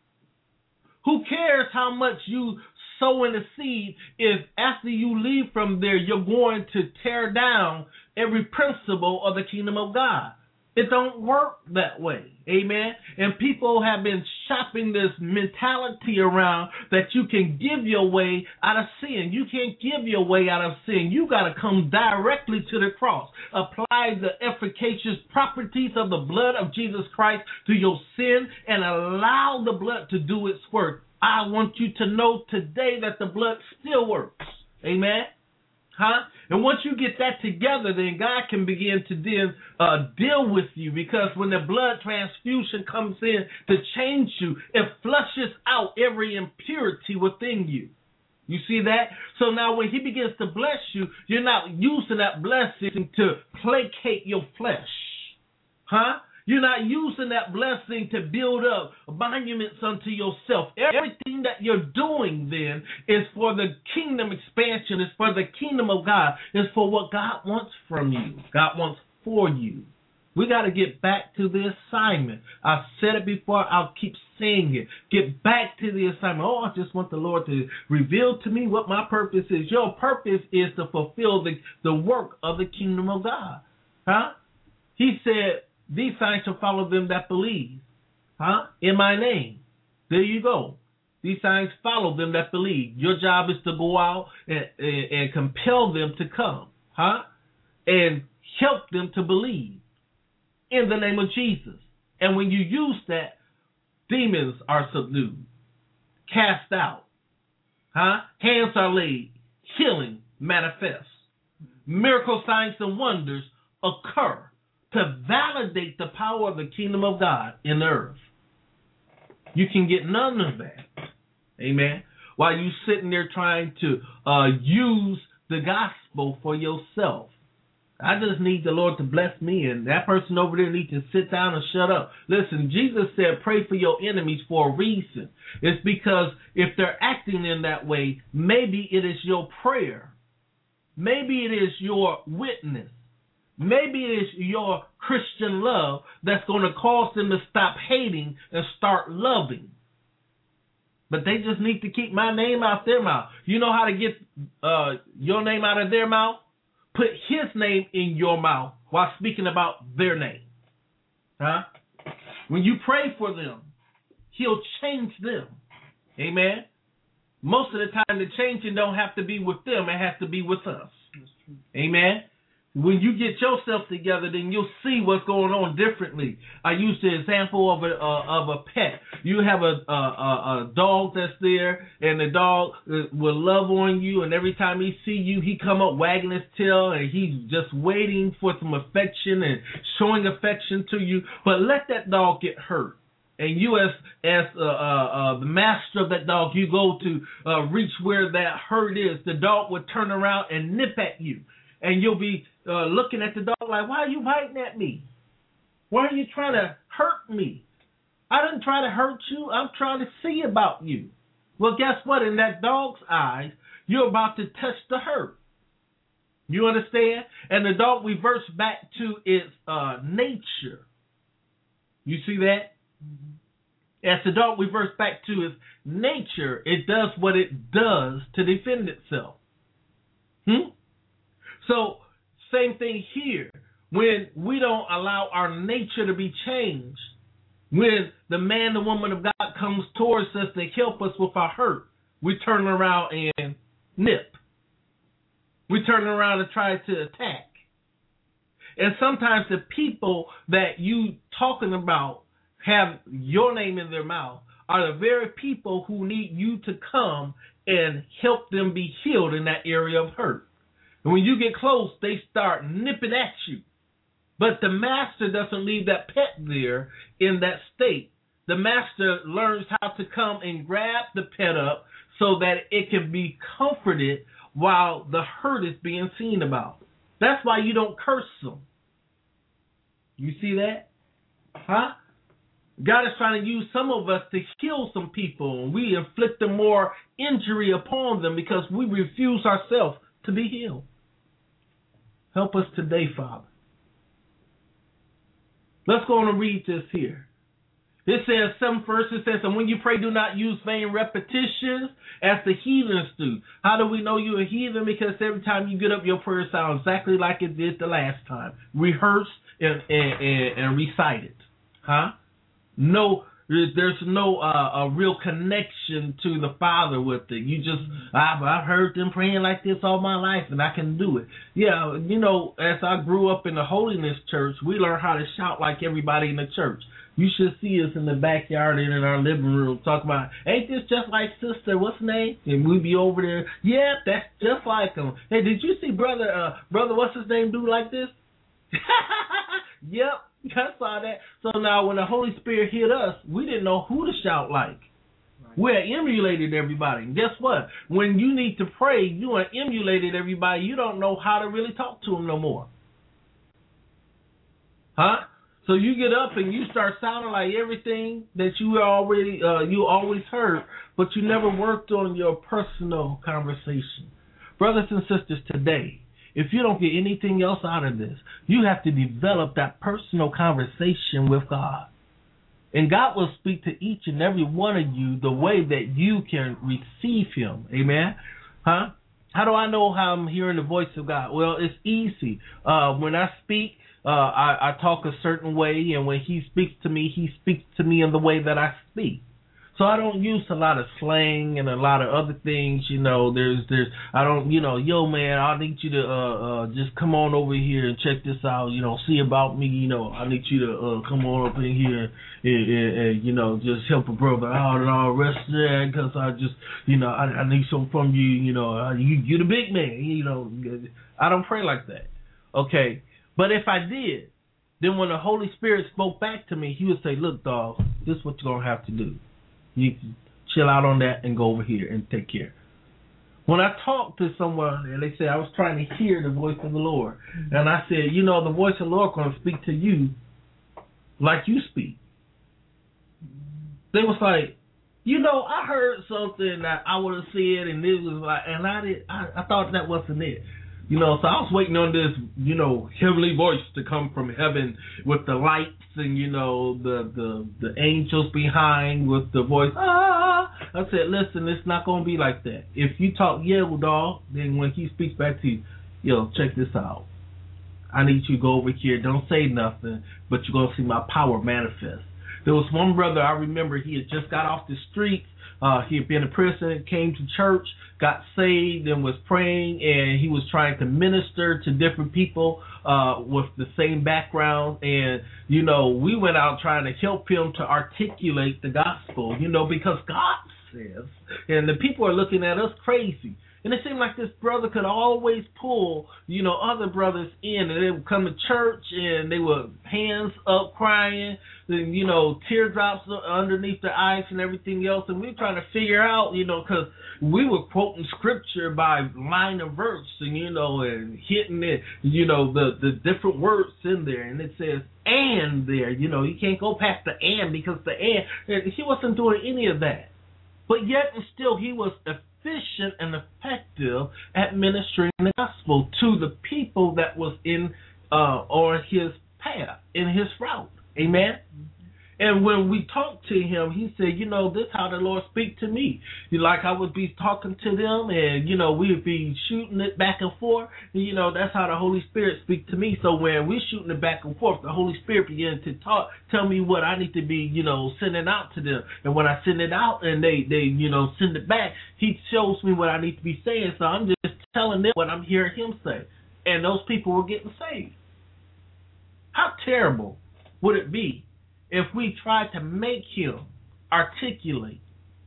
Who cares how much you sow in the seed if after you leave from there you're going to tear down every principle of the kingdom of God? It don't work that way. Amen. And people have been shopping this mentality around that you can give your way out of sin. You can't give your way out of sin. You got to come directly to the cross. Apply the efficacious properties of the blood of Jesus Christ to your sin and allow the blood to do its work. I want you to know today that the blood still works. Amen. Huh? And once you get that together, then God can begin to then deal with you, because when the blood transfusion comes in to change you, it flushes out every impurity within you. You see that? So now when he begins to bless you, you're not using that blessing to placate your flesh. Huh? You're not using that blessing to build up monuments unto yourself. Everything that you're doing then is for the kingdom expansion. It's for the kingdom of God. It's for what God wants from you. God wants for you. We got to get back to the assignment. I've said it before. I'll keep saying it. Get back to the assignment. Oh, I just want the Lord to reveal to me what my purpose is. Your purpose is to fulfill the work of the kingdom of God. Huh? He said, these signs shall follow them that believe. Huh? In my name. There you go. These signs follow them that believe. Your job is to go out and compel them to come. Huh? And help them to believe in the name of Jesus. And when you use that, demons are subdued, cast out. Huh? Hands are laid. Healing manifests. Miracle signs and wonders occur to validate the power of the kingdom of God in the earth. You can get none of that. Amen. While you sitting there trying to use the gospel for yourself. I just need the Lord to bless me, and that person over there needs to sit down and shut up. Listen, Jesus said, pray for your enemies for a reason. It's because if they're acting in that way, maybe it is your prayer. Maybe it is your witness. Maybe it's your Christian love that's going to cause them to stop hating and start loving. But they just need to keep my name out their mouth. You know how to get your name out of their mouth? Put his name in your mouth while speaking about their name. Huh? When you pray for them, he'll change them. Amen? Most of the time, the changing don't have to be with them. It has to be with us. Amen? When you get yourself together, then you'll see what's going on differently. I used the example of a pet. You have a dog that's there, and the dog will love on you, and every time he see you, he come up wagging his tail, and he's just waiting for some affection and showing affection to you. But let that dog get hurt. And you as the master of that dog, you go to reach where that hurt is. The dog would turn around and nip at you. And you'll be looking at the dog like, why are you biting at me? Why are you trying to hurt me? I didn't try to hurt you. I'm trying to see about you. Well, guess what? In that dog's eyes, you're about to touch the hurt. You understand? And the dog reverts back to its nature. You see that? As the dog reverts back to its nature, it does what it does to defend itself. So, same thing here. When we don't allow our nature to be changed, when the man, the woman of God comes towards us to help us with our hurt, we turn around and nip. We turn around and try to attack. And sometimes the people that you talking about have your name in their mouth are the very people who need you to come and help them be healed in that area of hurt. And when you get close, they start nipping at you. But the master doesn't leave that pet there in that state. The master learns how to come and grab the pet up so that it can be comforted while the hurt is being seen about. That's why you don't curse them. You see that? Huh? God is trying to use some of us to heal some people, and we inflict the more injury upon them because we refuse ourselves to be healed. Help us today, Father. Let's go on and read this here. It says, some verses says, and when you pray, do not use vain repetitions as the heathens do. How do we know you're a heathen? Because every time you get up, your prayer sounds exactly like it did the last time. Rehearse and recite it. Huh? No, there's no a real connection to the Father with it. You just, I've heard them praying like this all my life, and I can do it. Yeah, you know, as I grew up in the Holiness Church, we learned how to shout like everybody in the church. You should see us in the backyard and in our living room talking about, ain't this just like Sister, what's her name? And we'd be over there, yeah, that's just like him. Hey, did you see brother, what's his name, do like this? Yep, I saw that. So now when the Holy Spirit hit us, we didn't know who to shout like. Right. We had emulated everybody. And guess what? When you need to pray, you have emulated everybody. You don't know how to really talk to them no more. Huh? So you get up and you start sounding like everything that you always heard, but you never worked on your personal conversation. Brothers and sisters, today, if you don't get anything else out of this, you have to develop that personal conversation with God. And God will speak to each and every one of you the way that you can receive Him. Amen? Huh? How do I know how I'm hearing the voice of God? Well, it's easy. When I speak, I talk a certain way, and when He speaks to me in the way that I speak. So I don't use a lot of slang and a lot of other things, you know. I don't, you know, yo man, I need you to just come on over here and check this out, you know, see about me, you know. I need you to come on up in here and you know, just help a brother out and all the rest of that, because I just, you know, I need something from you, you know. You're the big man, you know. I don't pray like that, okay? But if I did, then when the Holy Spirit spoke back to me, He would say, look, dog, this is what you're going to have to do. You chill out on that and go over here and take care. When I talked to someone and they said I was trying to hear the voice of the Lord, and I said, you know, the voice of the Lord going to speak to you like you speak. They was like, you know, I heard something that I would have said, and it was like, and I thought that wasn't it. You know, so I was waiting on this, you know, heavenly voice to come from heaven with the lights and, you know, the angels behind with the voice. I said, listen, it's not going to be like that. If you talk yell, dog, then when He speaks back to you, yo, check this out. I need you to go over here. Don't say nothing, but you're going to see my power manifest. There was one brother, I remember, he had just got off the streets. He had been in prison, came to church, got saved, and was praying, and he was trying to minister to different people with the same background. And, you know, we went out trying to help him to articulate the gospel, you know, because God says, and the people are looking at us crazy. And it seemed like this brother could always pull, you know, other brothers in, and they would come to church, and they were hands up crying, and, you know, teardrops underneath their eyes and everything else. And we were trying to figure out, you know, because we were quoting scripture by line of verse, and, you know, and hitting it, you know, the different words in there. And it says, and there, you know, you can't go past the and, because the and he wasn't doing any of that. But yet and still he was efficient and effective at ministering the gospel to the people that was in or his path, in his route. Amen. And when we talked to him, he said, you know, this is how the Lord speak to me. Like I would be talking to them and, you know, we would be shooting it back and forth. And, you know, that's how the Holy Spirit speak to me. So when we're shooting it back and forth, the Holy Spirit began to tell me what I need to be, you know, sending out to them. And when I send it out and they you know, send it back, he shows me what I need to be saying. So I'm just telling them what I'm hearing him say. And those people were getting saved. How terrible would it be if we tried to make him articulate?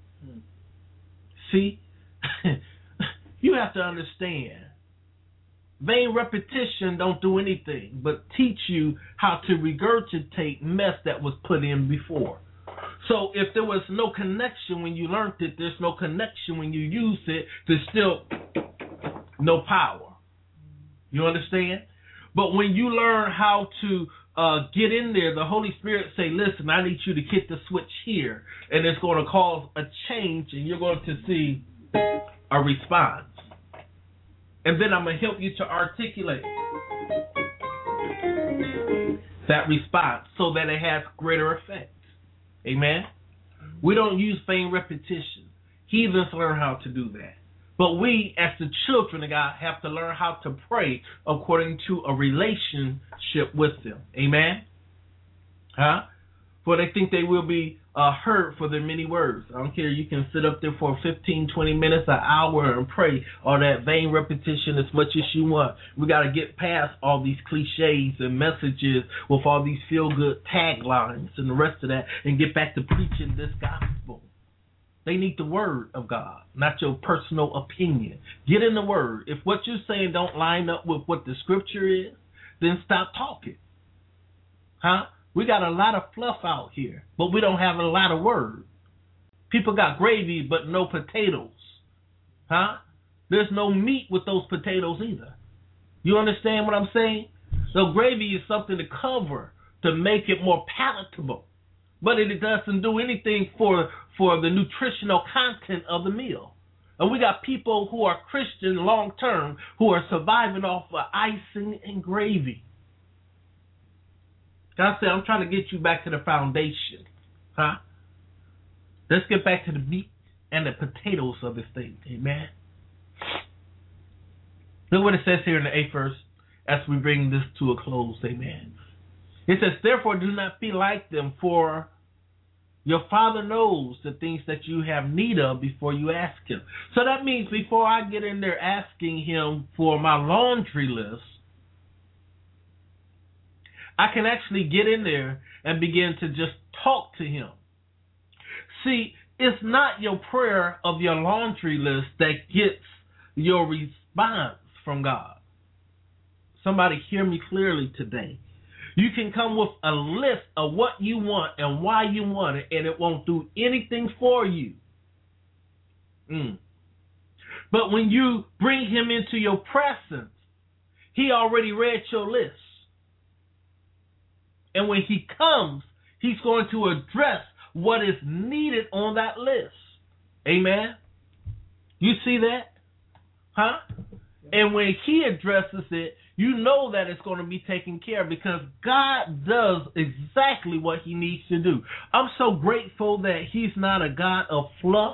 See, you have to understand, vain repetition don't do anything but teach you how to regurgitate mess that was put in before. So if there was no connection when you learned it, there's no connection when you use it, there's still no power. You understand? But when you learn how to get in there, the Holy Spirit say, listen, I need you to hit the switch here, and it's going to cause a change, and you're going to see a response. And then I'm going to help you to articulate that response so that it has greater effect. Amen? We don't use vain repetition. Heathens learn how to do that. But we, as the children of God, have to learn how to pray according to a relationship with them. Amen? For they think they will be heard for their many words. I don't care. You can sit up there for 15, 20 minutes, an hour, and pray all that vain repetition as much as you want. We got to get past all these cliches and messages with all these feel-good taglines and the rest of that and get back to preaching this gospel. They need the word of God, not your personal opinion. Get in the word. If what you're saying don't line up with what the scripture is, then stop talking. We got a lot of fluff out here, but we don't have a lot of word. People got gravy, but no potatoes. There's no meat with those potatoes either. You understand what I'm saying? So gravy is something to cover, to make it more palatable. But it doesn't do anything for the nutritional content of the meal. And we got people who are Christian long term who are surviving off of icing and gravy. God said, I'm trying to get you back to the foundation. Let's get back to the meat and the potatoes of this thing. Amen. Look what it says here in the 8th verse as we bring this to a close. Amen. It says, therefore, do not be like them, for your Father knows the things that you have need of before you ask him. So that means before I get in there asking him for my laundry list, I can actually get in there and begin to just talk to him. See, it's not your prayer of your laundry list that gets your response from God. Somebody hear me clearly today. You can come with a list of what you want and why you want it, and it won't do anything for you. But when you bring him into your presence, he already read your list. And when he comes, he's going to address what is needed on that list. Amen? You see that? And when he addresses it, you know that it's going to be taken care of because God does exactly what he needs to do. I'm so grateful that he's not a God of fluff.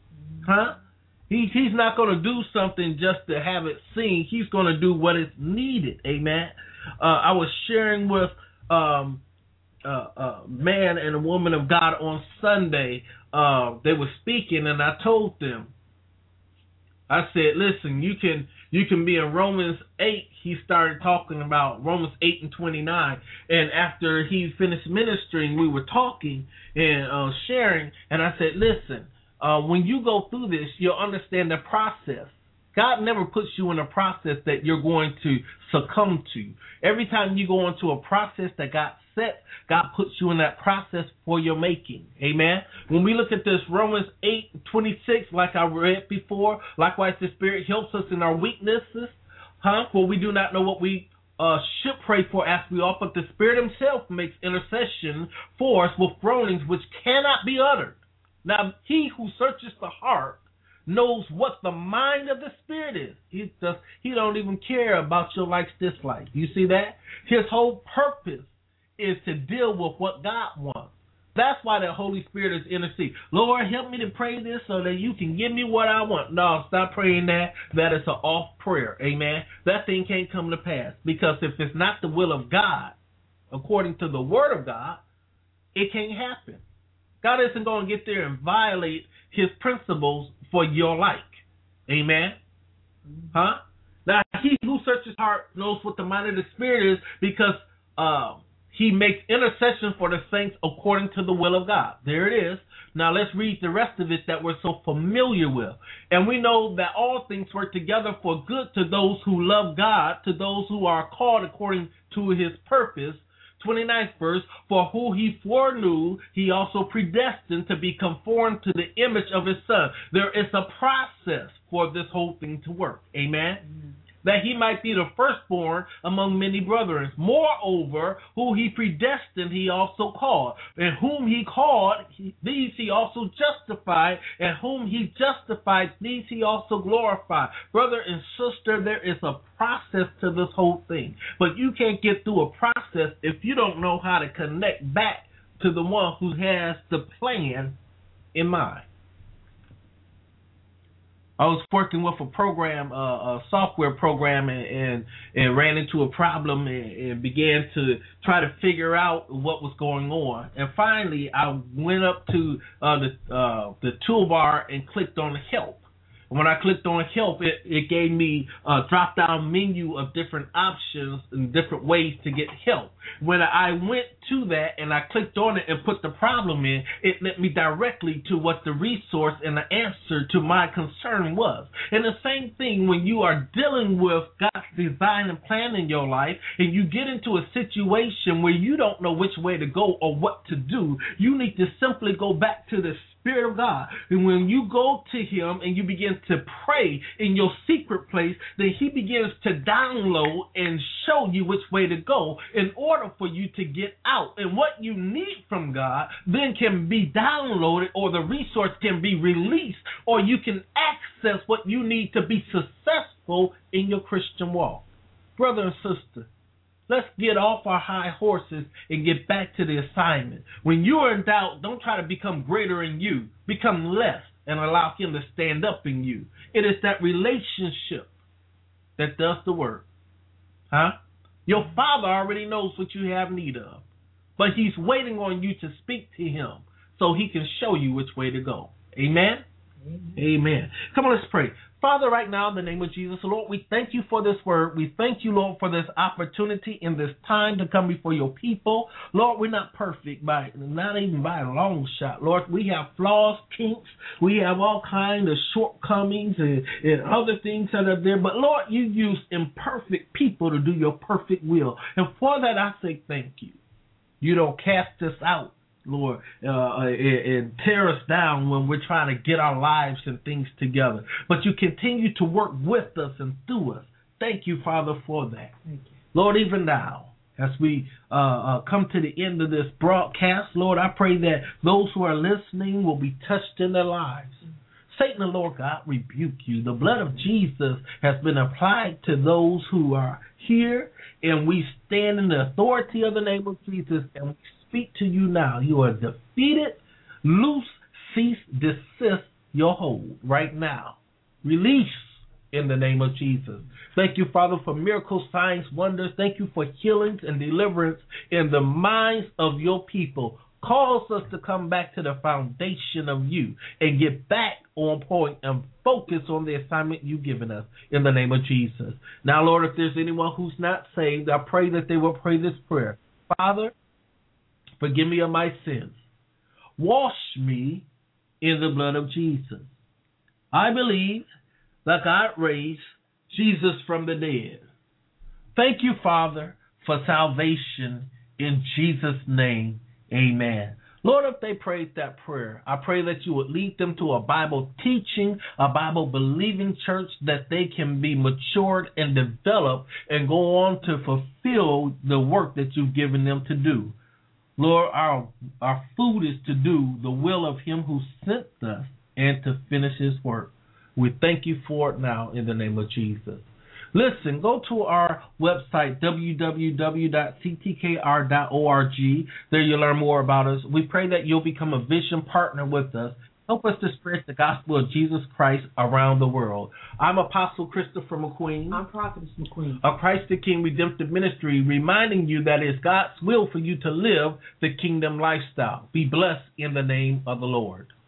He's not going to do something just to have it seen. He's going to do what is needed. Amen. I was sharing with a man and a woman of God on Sunday. They were speaking, and I told them, I said, listen, you can be in Romans 8. He started talking about Romans 8 and 29. And after he finished ministering, we were talking and sharing. And I said, listen, when you go through this, you'll understand the process. God never puts you in a process that you're going to succumb to. Every time you go into a process that God set, God puts you in that process for your making. Amen. When we look at this Romans 8:26, like I read before, likewise the Spirit helps us in our weaknesses. For we do not know what we should pray for as we ought, but the Spirit himself makes intercession for us with groanings which cannot be uttered. Now, he who searches the heart knows what the mind of the Spirit is. He don't even care about your likes, dislikes. You see that? His whole purpose is to deal with what God wants. That's why the Holy Spirit is interceding. Lord, help me to pray this so that you can give me what I want. No, stop praying that. That is an off prayer. Amen. That thing can't come to pass. Because if it's not the will of God, according to the Word of God, it can't happen. God isn't going to get there and violate His principles for your like. Amen. Huh? Now, he who searches heart knows what the mind of the Spirit is, because He makes intercession for the saints according to the will of God. There it is. Now let's read the rest of it that we're so familiar with. And we know that all things work together for good to those who love God, to those who are called according to His purpose. 29th verse, for who He foreknew, He also predestined to be conformed to the image of His Son. There is a process for this whole thing to work. Amen. Mm-hmm. That He might be the firstborn among many brethren. Moreover, who He predestined, He also called. And whom He called, these He also justified. And whom He justified, these He also glorified. Brother and sister, there is a process to this whole thing. But you can't get through a process if you don't know how to connect back to the one who has the plan in mind. I was working with a program, a software program, and ran into a problem and began to try to figure out what was going on. And finally, I went up to the toolbar and clicked on help. When I clicked on help, it gave me a drop-down menu of different options and different ways to get help. When I went to that and I clicked on it and put the problem in, it led me directly to what the resource and the answer to my concern was. And the same thing when you are dealing with God's design and plan in your life, and you get into a situation where you don't know which way to go or what to do, you need to simply go back to the Spirit of God. And when you go to Him and you begin to pray in your secret place, then He begins to download and show you which way to go in order for you to get out. And what you need from God then can be downloaded, or the resource can be released, or you can access what you need to be successful in your Christian walk. Brother and sister, let's get off our high horses and get back to the assignment. When you are in doubt, don't try to become greater in you. Become less and allow Him to stand up in you. It is that relationship that does the work. Huh? Your Father already knows what you have need of, but He's waiting on you to speak to Him so He can show you which way to go. Amen? Amen. Amen. Come on, let's pray. Father, right now, in the name of Jesus, Lord, we thank You for this word. We thank You, Lord, for this opportunity in this time to come before Your people. Lord, we're not perfect, not even by a long shot. Lord, we have flaws, kinks. We have all kinds of shortcomings and other things that are there. But, Lord, You use imperfect people to do Your perfect will. And for that, I say thank You. You don't cast us out, Lord, and tear us down when we're trying to get our lives and things together. But You continue to work with us and through us. Thank You, Father, for that. Thank You. Lord, even now, as we come to the end of this broadcast, Lord, I pray that those who are listening will be touched in their lives. Satan, the Lord God, rebuke you. The blood of Jesus has been applied to those who are here, and we stand in the authority of the name of Jesus, and we speak to you now. You are defeated. Loose, cease, desist your hold right now. Release in the name of Jesus. Thank You, Father, for miracles, signs, wonders. Thank You for healings and deliverance in the minds of Your people. Cause us to come back to the foundation of You and get back on point and focus on the assignment You've given us in the name of Jesus. Now, Lord, if there's anyone who's not saved, I pray that they will pray this prayer. Father, forgive me of my sins. Wash me in the blood of Jesus. I believe that God raised Jesus from the dead. Thank You, Father, for salvation in Jesus' name. Amen. Lord, if they prayed that prayer, I pray that You would lead them to a Bible teaching, a Bible believing church, that they can be matured and developed and go on to fulfill the work that You've given them to do. Lord, our food is to do the will of Him who sent us and to finish His work. We thank you for it now in the name of Jesus. Listen, go to our website, www.ctkr.org. There you'll learn more about us. We pray that you'll become a vision partner with us. Help us to spread the gospel of Jesus Christ around the world. I'm Apostle Christopher McQueen. I'm Prophetess McQueen. Of Christ the King Redemptive Ministry, reminding you that it's God's will for you to live the kingdom lifestyle. Be blessed in the name of the Lord.